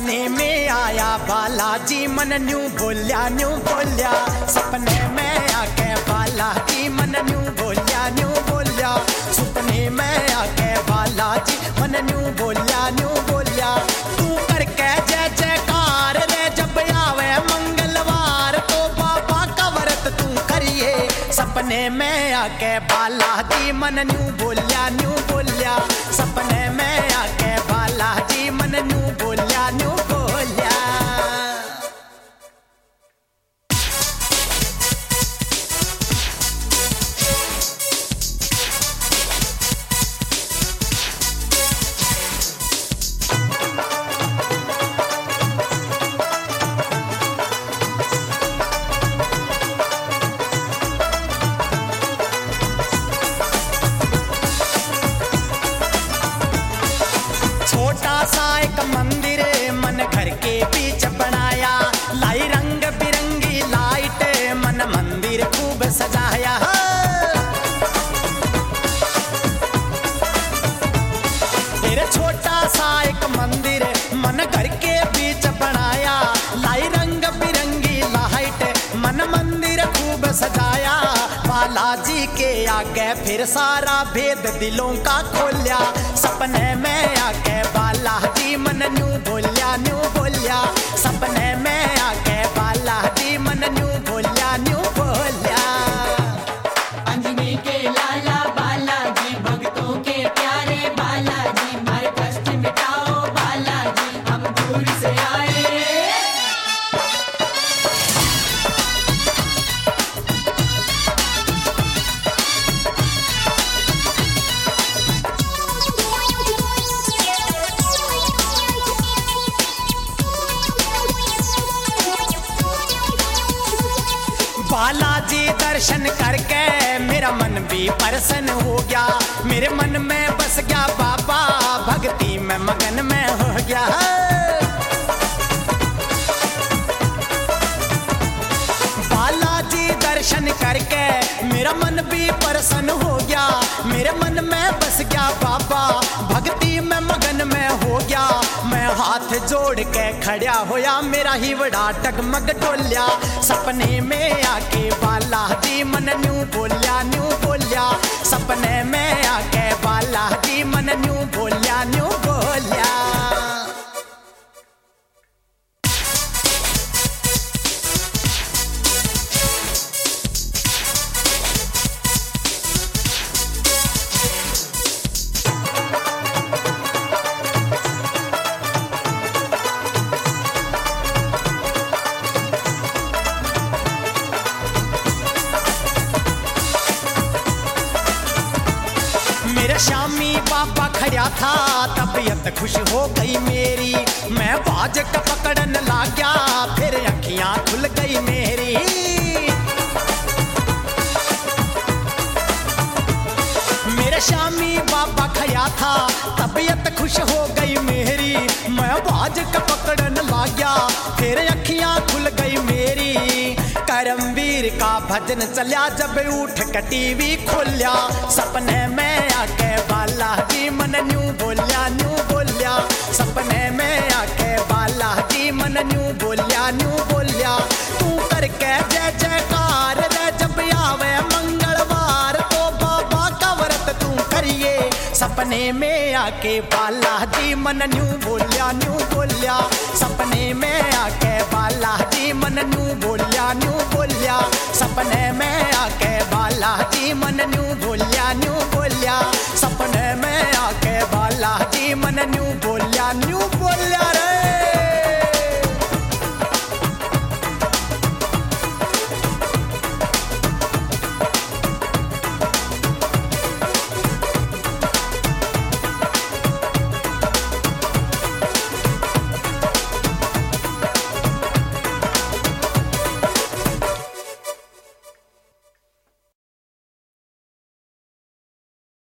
सपने में आया बालाजी मन न्यू बोलिया सपने में आके बालाजी मन न्यू बोलिया सपने में आके बालाजी मन न्यू बोलिया तू करके जय जयकार रे जब आवे मंगलवार तो बाबा का व्रत तू करिए सपने में आके बालाजी मन न्यू बोलिया सपने में आके बालाजी मन न्यू बोलिया छोटा सा एक मंदिर मन घर के बीच बनाया लाई रंग बिरंगी लाइट मन मंदिर खूब सजाया तेरे छोटा सा एक मंदिर मन घर के बीच बनाया लाई रंग बिरंगी लाइट मन मंदिर खूब सजाया बालाजी के आगे फिर सारा भेद दिलों का खोलिया सपने में आके बालाजी मन न्यू बोलिया सपने में आके बालाजी मन न्यू बोलिया अंजनी के लाला बालाजी भक्तों के प्यारे बालाजी हमारे कष्ट मिटाओ बालाजी हम दूर से आए बालाजी दर्शन करके मेरा मन भी प्रसन्न हो गया मेरे मन में बस गया बाबा भक्ति में मगन में हो गया बालाजी दर्शन करके मेरा मन भी प्रसन्न हो गया मेरे मन में बस गया बाबा भक्ति में मगन में हो गया मैं हाथ जोड़ के खड़ा होया मेरा ही बड़ा डगमग डोलिया सपने में आके बालाजी मन न्यू बोलिया सपने में आके बालाजी मन न्यू बोलिया मेरे शामी बाबा खड़ा था तबीयत खुश हो गई मेरी मैं बाज का पकड़न लग गया फिर अखियां खुल गई मेरी मेरे शामी बाबा खड़ा था तबीयत खुश हो गई मेरी मैं बाज का पकड़न लग गया फिर अखियां खुल गई मेरी करमवीर का भजन चलिया जब उठ के टीवी खोलिया सपने में आके बालाजी मन न्यू बोलिया सपने में आके बालाजी मन न्यू बोलिया तू करके जय जयकार रे जब आवे मंगलवार तो बाबा का व्रत तू करिए सपने में आके बालाजी मन न्यू बोलिया सपने में आके बालाजी मन न्यू बोलिया सपने में आके बालाजी मन न्यू बोलिया